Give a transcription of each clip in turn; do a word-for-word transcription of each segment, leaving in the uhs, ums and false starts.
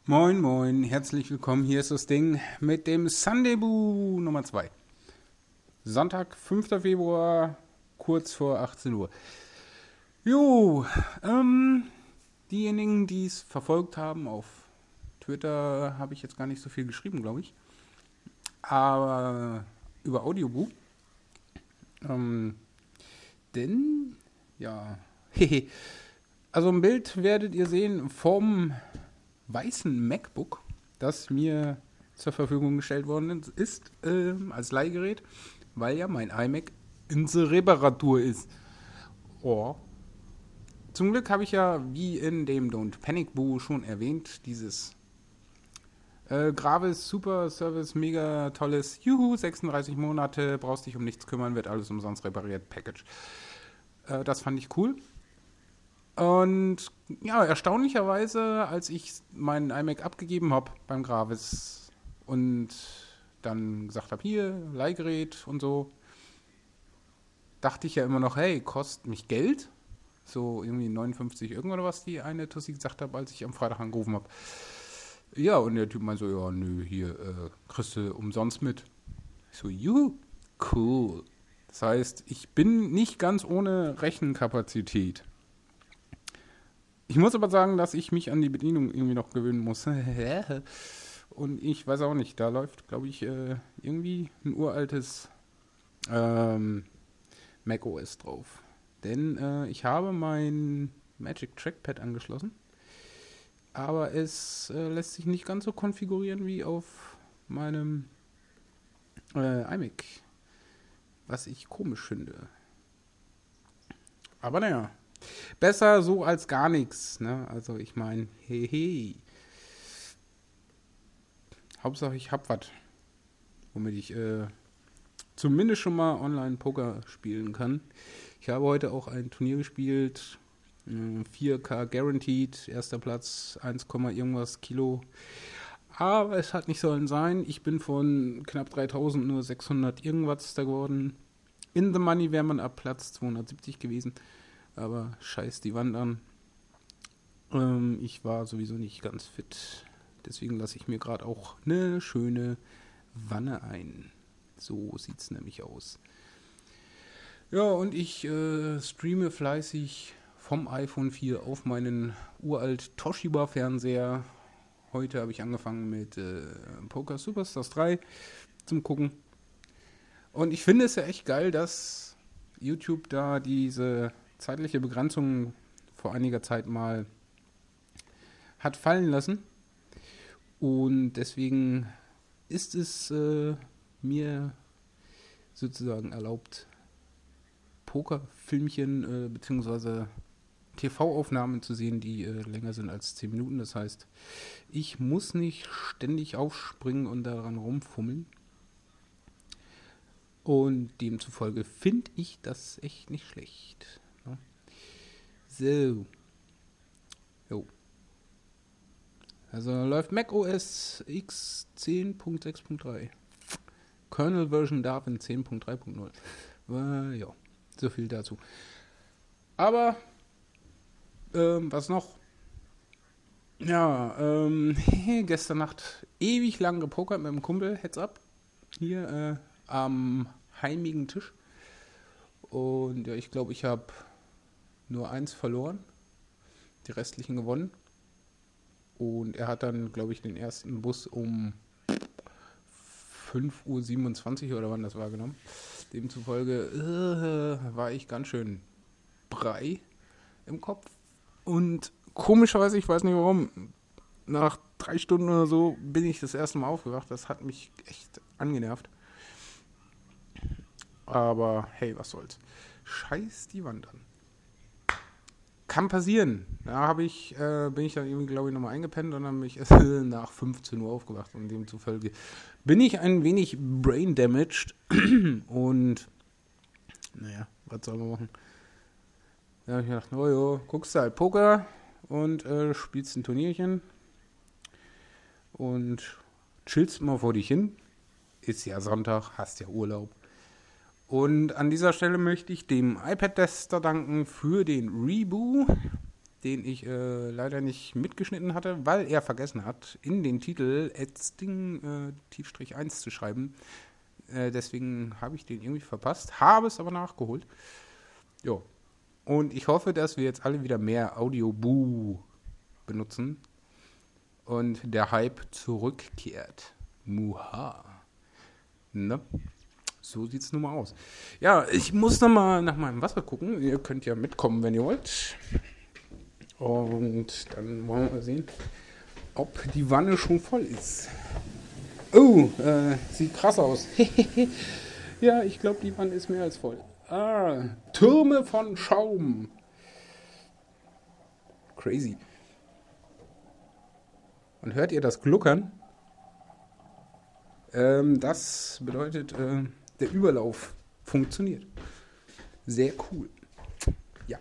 Moin, moin, herzlich willkommen. Hier ist das Ding mit dem Sunday-Boo Nummer zwei. Sonntag, fünfter Februar, kurz vor achtzehn Uhr. Jo, ähm, diejenigen, die es verfolgt haben, auf Twitter habe ich jetzt gar nicht so viel geschrieben, glaube ich. Aber über Audioboo. Ähm, denn, ja, hehe. Also ein Bild werdet ihr sehen vom weißen MacBook, das mir zur Verfügung gestellt worden ist, äh, als Leihgerät, weil ja mein iMac in der Reparatur ist. Oh. Zum Glück habe ich ja, wie in dem Don't Panic Boo schon erwähnt, dieses äh, Gravis Super Service, mega tolles, juhu, sechsunddreißig Monate, brauchst dich um nichts kümmern, wird alles umsonst repariert, Package. Äh, das fand ich cool. Und ja, erstaunlicherweise, als ich meinen iMac abgegeben habe beim Gravis und dann gesagt habe, hier, Leihgerät und so, dachte ich ja immer noch, hey, kostet mich Geld? So irgendwie neunundfünfzig irgendwas, was die eine Tussi gesagt hat, als ich am Freitag angerufen habe. Ja, und der Typ meinte so, ja, nö, hier, äh, kriegst du umsonst mit. Ich so, juhu, cool. Das heißt, ich bin nicht ganz ohne Rechenkapazität. Ich muss aber sagen, dass ich mich an die Bedienung irgendwie noch gewöhnen muss. Und ich weiß auch nicht, da läuft, glaube ich, äh, irgendwie ein uraltes ähm, macOS drauf. Denn äh, ich habe mein Magic Trackpad angeschlossen, aber es äh, lässt sich nicht ganz so konfigurieren wie auf meinem äh, iMac, was ich komisch finde. Aber naja. Besser so als gar nichts, ne? Also ich meine, hey, hey. Hauptsache ich hab was, womit ich äh, zumindest schon mal online Poker spielen kann. Ich habe heute auch ein Turnier gespielt, äh, vier K Guaranteed, erster Platz, eins, irgendwas Kilo. Aber es hat nicht sollen sein. Ich bin von knapp dreitausend nur sechshundert irgendwas da geworden. In the money wäre man ab Platz zweihundertsiebzig gewesen. Aber scheiß die Wand an. Ähm, ich war sowieso nicht ganz fit. Deswegen lasse ich mir gerade auch eine schöne Wanne ein. So sieht es nämlich aus. Ja, und ich äh, streame fleißig vom iPhone vier auf meinen uralt Toshiba-Fernseher. Heute habe ich angefangen mit äh, Poker Superstars drei zum Gucken. Und ich finde es ja echt geil, dass YouTube da diese zeitliche Begrenzung vor einiger Zeit mal hat fallen lassen. Und deswegen ist es äh, mir sozusagen erlaubt, Pokerfilmchen äh, bzw. T V-Aufnahmen zu sehen, die äh, länger sind als zehn Minuten. Das heißt, ich muss nicht ständig aufspringen und daran rumfummeln. Und demzufolge finde ich das echt nicht schlecht. So. Jo. Also läuft macOS X zehn Punkt sechs Punkt drei. Kernel Version Darwin zehn Punkt drei Punkt null. Äh, ja, so viel dazu. Aber, ähm, was noch? Ja, ähm, gestern Nacht ewig lang gepokert mit dem Kumpel, Heads up, hier äh, am heimigen Tisch. Und ja, ich glaube, ich habe nur eins verloren, die restlichen gewonnen. Und er hat dann, glaube ich, den ersten Bus um fünf Uhr siebenundzwanzig oder wann das war genommen. Demzufolge äh, war ich ganz schön brei im Kopf. Und komischerweise, ich weiß nicht warum, nach drei Stunden oder so bin ich das erste Mal aufgewacht. Das hat mich echt angenervt. Aber hey, was soll's. Scheiß die Wand an. Kann passieren. Da habe ich, äh, bin ich dann irgendwie, glaube ich, nochmal eingepennt und dann bin ich nach fünfzehn Uhr aufgewacht. Und demzufolge bin ich ein wenig brain damaged. Und naja, was soll man machen? Da habe ich gedacht, oh jo, guckst du halt Poker und äh, spielst ein Turnierchen und chillst mal vor dich hin. Ist ja Sonntag, hast ja Urlaub. Und an dieser Stelle möchte ich dem iPad-Tester danken für den Reboo, den ich äh, leider nicht mitgeschnitten hatte, weil er vergessen hat, in den Titel Sting äh, Tiefstrich eins zu schreiben. Äh, deswegen habe ich den irgendwie verpasst, habe es aber nachgeholt. Jo. Und ich hoffe, dass wir jetzt alle wieder mehr Audio-Boo benutzen und der Hype zurückkehrt. Muha. Ne? So sieht's nun mal aus. Ja, ich muss noch mal nach meinem Wasser gucken. Ihr könnt ja mitkommen, wenn ihr wollt. Und dann wollen wir mal sehen, ob die Wanne schon voll ist. Oh, äh, sieht krass aus. Ja, ich glaube, die Wanne ist mehr als voll. Ah, Türme von Schaum. Crazy. Und hört ihr das Gluckern? Ähm, das bedeutet, äh, der Überlauf funktioniert. Sehr cool. Ja.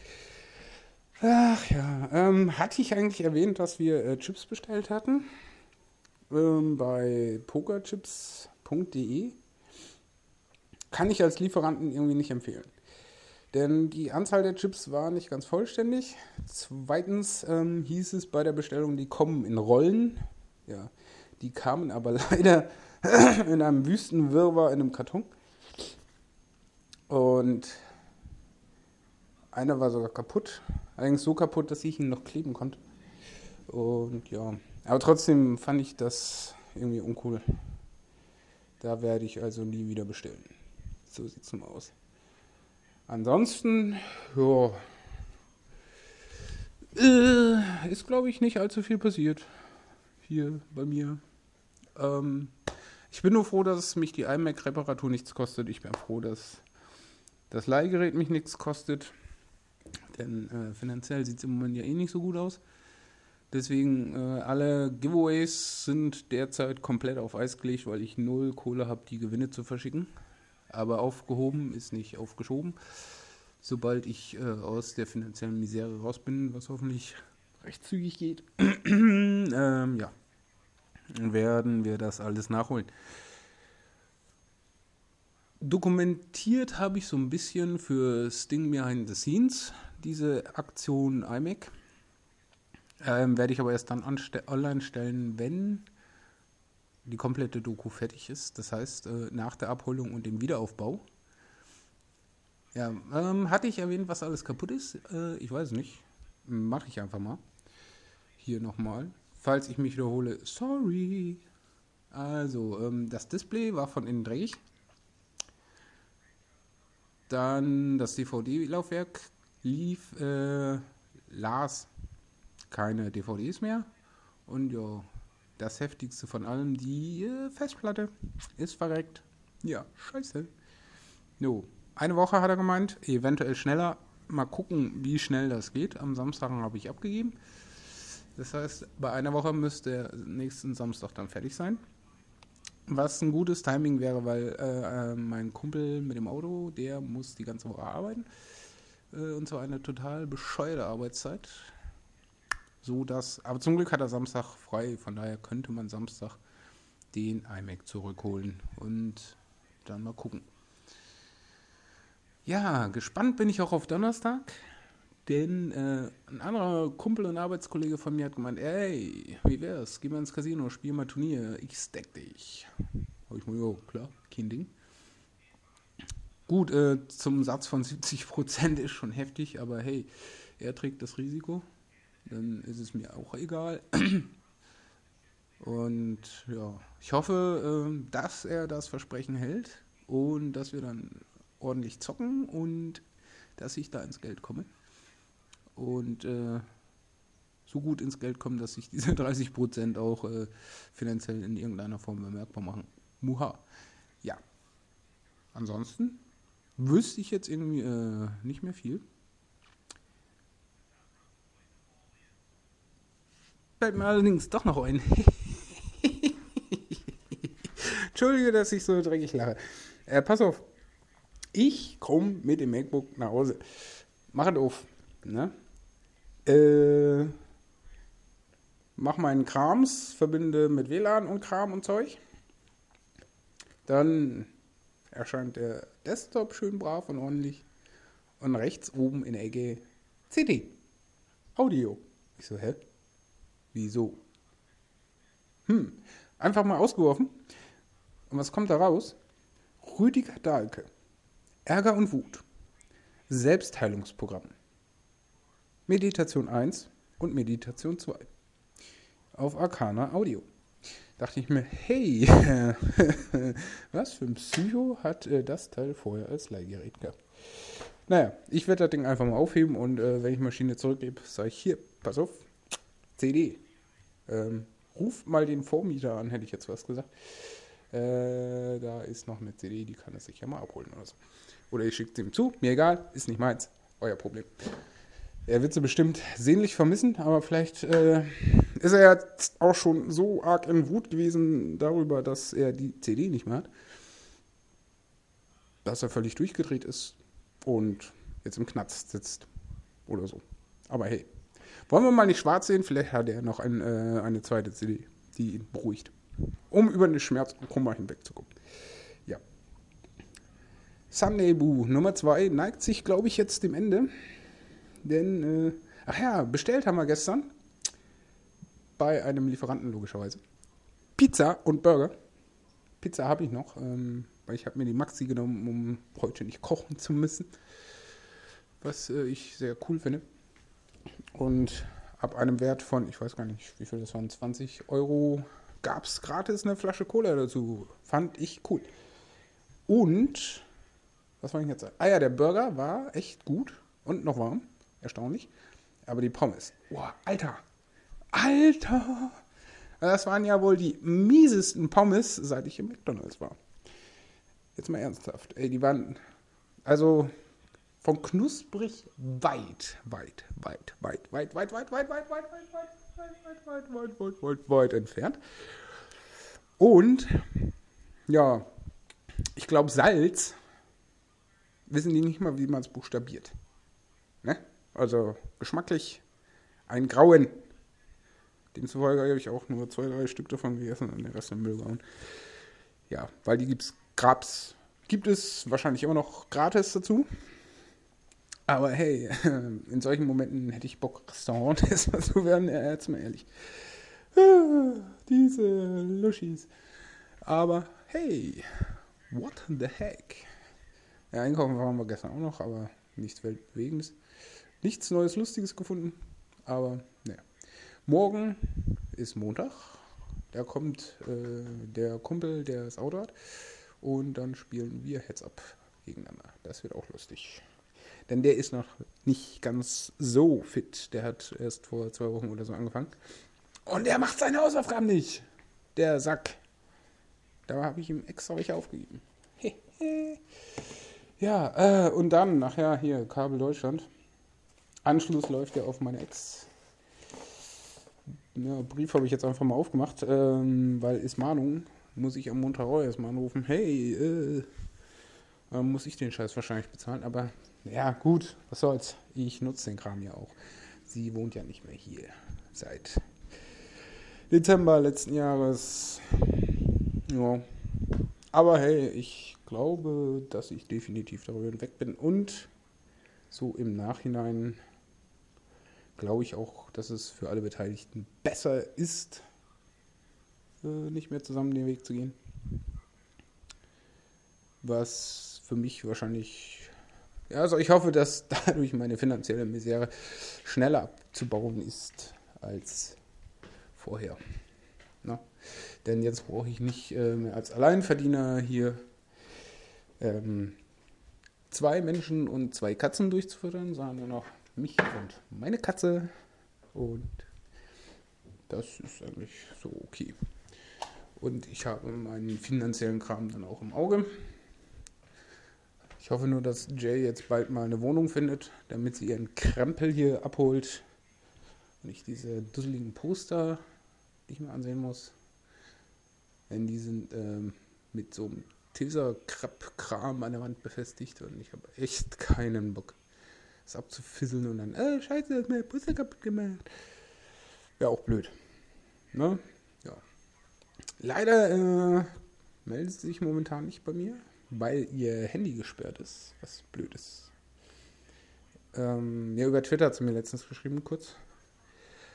Ach ja, ähm, hatte ich eigentlich erwähnt, dass wir äh, Chips bestellt hatten? Ähm, bei pokerchips punkt de. Kann ich als Lieferanten irgendwie nicht empfehlen. Denn die Anzahl der Chips war nicht ganz vollständig. Zweitens ähm, hieß es bei der Bestellung, die kommen in Rollen. Ja, die kamen aber leider in einem Wüstenwirrwarr in einem Karton. Und einer war sogar kaputt. Allerdings so kaputt, dass ich ihn noch kleben konnte. Und ja, aber trotzdem fand ich das irgendwie uncool. Da werde ich also nie wieder bestellen. So sieht's nun aus. Ansonsten, ja, äh, ist glaube ich nicht allzu viel passiert hier bei mir. Ähm, ich bin nur froh, dass mich die iMac-Reparatur nichts kostet. Ich bin froh, dass das Leihgerät mich nichts kostet. Denn äh, finanziell sieht es im Moment ja eh nicht so gut aus. Deswegen äh, alle Giveaways sind derzeit komplett auf Eis gelegt, weil ich null Kohle habe, die Gewinne zu verschicken. Aber aufgehoben ist nicht aufgeschoben. Sobald ich äh, aus der finanziellen Misere raus bin, was hoffentlich recht zügig geht, ähm, ja, werden wir das alles nachholen. Dokumentiert habe ich so ein bisschen für Sting Behind the Scenes diese Aktion iMac. Ähm, werde ich aber erst dann anste- online stellen, wenn die komplette Doku fertig ist. Das heißt, äh, nach der Abholung und dem Wiederaufbau. Ja, ähm, hatte ich erwähnt, was alles kaputt ist? Äh, ich weiß nicht. Mache ich einfach mal. Hier nochmal. Falls ich mich wiederhole, sorry. Also, ähm, das Display war von innen dreckig. Dann das D V D-Laufwerk lief, äh, las keine D V Ds mehr. Und ja, das heftigste von allem, die äh, Festplatte ist verreckt. Ja, scheiße. Jo, eine Woche hat er gemeint, eventuell schneller. Mal gucken, wie schnell das geht. Am Samstag habe ich abgegeben. Das heißt, bei einer Woche müsste der nächsten Samstag dann fertig sein. Was ein gutes Timing wäre, weil äh, mein Kumpel mit dem Auto, der muss die ganze Woche arbeiten. Äh, und zwar eine total bescheuerte Arbeitszeit. So dass, aber zum Glück hat er Samstag frei, von daher könnte man Samstag den iMac zurückholen und dann mal gucken. Ja, gespannt bin ich auch auf Donnerstag, denn äh, ein anderer Kumpel und Arbeitskollege von mir hat gemeint, ey, wie wär's, geh mal ins Casino, spiel mal Turnier, ich stack dich. Hab ich mir, jo, klar, kein Ding. Gut, äh, zum Satz von siebzig Prozent ist schon heftig, aber hey, er trägt das Risiko, dann ist es mir auch egal. Und ja, ich hoffe, äh, dass er das Versprechen hält und dass wir dann ordentlich zocken und dass ich da ins Geld komme. Und äh, so gut ins Geld komme, dass sich diese dreißig Prozent auch äh, finanziell in irgendeiner Form bemerkbar machen. Muha. Ja. Ansonsten wüsste ich jetzt irgendwie äh, nicht mehr viel. Fällt mir allerdings doch noch ein. Entschuldige, dass ich so dreckig lache. Äh, pass auf. Ich komme mit dem MacBook nach Hause. Mach es auf. Ne? Äh, mach meinen Krams, verbinde mit W L A N und Kram und Zeug. Dann erscheint der Desktop schön brav und ordentlich. Und rechts oben in der Ecke C D. Audio. Ich so, hä? Wieso? Hm, einfach mal ausgeworfen. Und was kommt da raus? Rüdiger Dahlke. Ärger und Wut. Selbstheilungsprogramm. Meditation eins und Meditation zwei. Auf Arcana Audio. Dachte ich mir, hey, was für ein Psycho hat äh, das Teil vorher als Leihgerät gehabt. Naja, ich werde das Ding einfach mal aufheben und äh, wenn ich Maschine zurückgebe, sage ich hier, pass auf, C D. Ähm, ruf mal den Vormieter an, hätte ich jetzt was gesagt. Äh, da ist noch eine C D, die kann er sich ja mal abholen oder so. Oder ich schicke es ihm zu, mir egal, ist nicht meins, euer Problem. Er wird sie bestimmt sehnlich vermissen, aber vielleicht äh, ist er jetzt auch schon so arg in Wut gewesen darüber, dass er die C D nicht mehr hat, dass er völlig durchgedreht ist und jetzt im Knast sitzt oder so. Aber hey, wollen wir mal nicht schwarz sehen? Vielleicht hat er noch ein, äh, eine zweite C D, die ihn beruhigt, um über den Schmerz und Kummer hinwegzukommen. Ja. Sunday Boo Nummer zwei neigt sich, glaube ich, jetzt dem Ende. Denn, äh, ach ja, bestellt haben wir gestern bei einem Lieferanten logischerweise Pizza und Burger. Pizza habe ich noch, ähm, weil ich habe mir die Maxi genommen, um heute nicht kochen zu müssen. Was äh, ich sehr cool finde. Und ab einem Wert von, ich weiß gar nicht, wie viel das waren, zwanzig Euro, gab es gratis eine Flasche Cola dazu. Fand ich cool. Und, was wollte ich jetzt sagen? Ah ja, der Burger war echt gut und noch warm. Erstaunlich. Aber die Pommes. Boah, Alter. Alter. Das waren ja wohl die miesesten Pommes, seit ich im McDonald's war. Jetzt mal ernsthaft. Ey, die waren also von knusprig weit, weit, weit, weit, weit, weit, weit, weit, weit, weit, weit, weit, weit, weit, weit, weit, weit, weit entfernt. Und ja, ich glaube Salz wissen die nicht mal, wie man es buchstabiert. Ne? Also geschmacklich ein Grauen. Demzufolge habe ich auch nur zwei, drei Stück davon gegessen und den Rest im Müll gehauen. Ja, weil die gibt's Grabs. Gibt es wahrscheinlich immer noch gratis dazu. Aber hey, in solchen Momenten hätte ich Bock, Restaurant-Tester zu werden, ja, jetzt mal ehrlich. Diese Luschis. Aber hey, what the heck? Ja, einkaufen waren wir gestern auch noch, aber nichts Weltbewegendes. Nichts Neues, Lustiges gefunden, aber naja. Morgen ist Montag, da kommt äh, der Kumpel, der das Auto hat und dann spielen wir Heads-Up gegeneinander. Das wird auch lustig. Denn der ist noch nicht ganz so fit. Der hat erst vor zwei Wochen oder so angefangen. Und der macht seine Hausaufgaben nicht. Der Sack. Da habe ich ihm extra welche aufgegeben. Ja, äh, und dann nachher hier Kabel Deutschland. Anschluss läuft ja auf meine Ex. Ja, Brief habe ich jetzt einfach mal aufgemacht, ähm, weil ist Mahnung. Muss ich am Montag auch erstmal anrufen. Hey, äh, dann muss ich den Scheiß wahrscheinlich bezahlen. Aber ja, gut, was soll's. Ich nutze den Kram ja auch. Sie wohnt ja nicht mehr hier seit Dezember letzten Jahres. Ja. Aber hey, ich glaube, dass ich definitiv darüber hinweg bin. Und so im Nachhinein glaube ich auch, dass es für alle Beteiligten besser ist, äh, nicht mehr zusammen den Weg zu gehen. Was für mich wahrscheinlich, ja, also ich hoffe, dass dadurch meine finanzielle Misere schneller abzubauen ist als vorher. Na? Denn jetzt brauche ich nicht äh, mehr als Alleinverdiener hier ähm, zwei Menschen und zwei Katzen durchzufüttern, sondern nur noch mich und meine Katze. Und das ist eigentlich so okay. Und ich habe meinen finanziellen Kram dann auch im Auge. Ich hoffe nur, dass Jay jetzt bald mal eine Wohnung findet, damit sie ihren Krempel hier abholt und ich diese dusseligen Poster nicht mehr ansehen muss. Denn die sind ähm, mit so einem Teserkram an der Wand befestigt und ich habe echt keinen Bock, das abzufisseln und dann, äh, scheiße, das ist mein Poster kaputt gemacht. Wäre auch blöd. Ne? Ja. Leider äh, meldet sie sich momentan nicht bei mir, weil ihr Handy gesperrt ist, was blöd ist. Ähm, ja, über Twitter hat sie mir letztens geschrieben, kurz.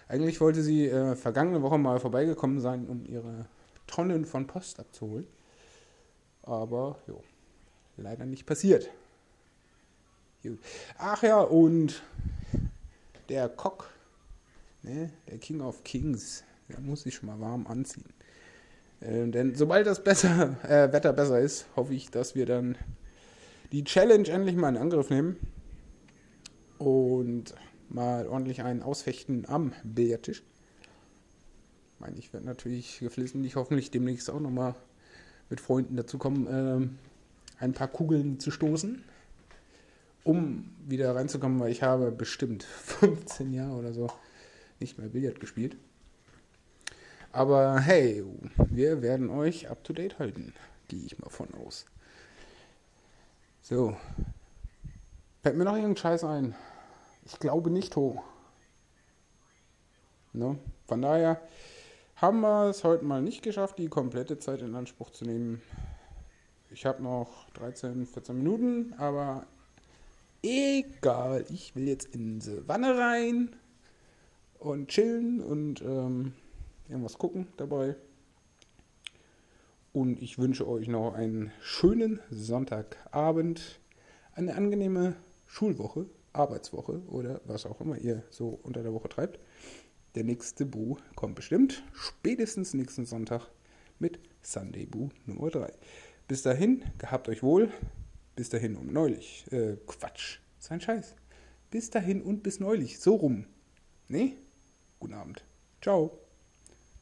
Eigentlich wollte sie äh, vergangene Woche mal vorbeigekommen sein, um ihre Tonnen von Post abzuholen. Aber, jo, leider nicht passiert. Gut. Ach ja, und der Cock, ne, der King of Kings, der muss sich schon mal warm anziehen. Äh, denn sobald das besser, äh, Wetter besser ist, hoffe ich, dass wir dann die Challenge endlich mal in Angriff nehmen und mal ordentlich einen ausfechten am Billardtisch. Ich meine, ich werde natürlich geflissentlich hoffentlich demnächst auch nochmal mit Freunden dazu kommen, ähm, ein paar Kugeln zu stoßen, um wieder reinzukommen, weil ich habe bestimmt fünfzehn Jahre oder so nicht mehr Billard gespielt. Aber hey, wir werden euch up to date halten, gehe ich mal von aus. So, fällt mir noch irgendein Scheiß ein? Ich glaube nicht, ho. Ne? Von daher haben wir es heute mal nicht geschafft, die komplette Zeit in Anspruch zu nehmen. Ich habe noch dreizehn, vierzehn Minuten, aber egal. Ich will jetzt in die Wanne rein und chillen und ähm, irgendwas gucken dabei. Und ich wünsche euch noch einen schönen Sonntagabend, eine angenehme Schulwoche, Arbeitswoche oder was auch immer ihr so unter der Woche treibt. Der nächste Bu kommt bestimmt spätestens nächsten Sonntag mit Sunday Bu Nummer drei. Bis dahin, gehabt euch wohl. Bis dahin um neulich. Äh, Quatsch. Ist ein Scheiß. Bis dahin und bis neulich. So rum. Nee? Guten Abend. Ciao.